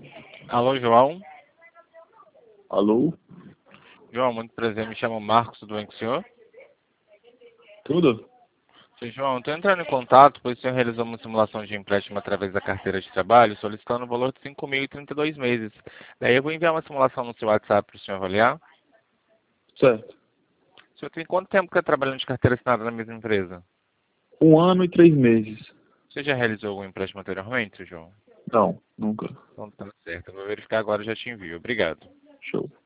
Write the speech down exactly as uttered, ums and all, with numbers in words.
Alô, João? Alô? João, muito prazer, me chamo Marcos, tudo bem com o senhor? Tudo? Seu João, estou entrando em contato, pois o senhor realizou uma simulação de empréstimo através da carteira de trabalho, solicitando o valor de cinco mil e trinta e dois meses. Daí eu vou enviar uma simulação no seu WhatsApp para o senhor avaliar. Certo. O senhor tem quanto tempo que está trabalhando de carteira assinada na mesma empresa? Um ano e três meses. Você já realizou algum empréstimo anteriormente, seu João? Não, nunca. Então tá certo, eu vou verificar agora e já te envio. Obrigado. Show.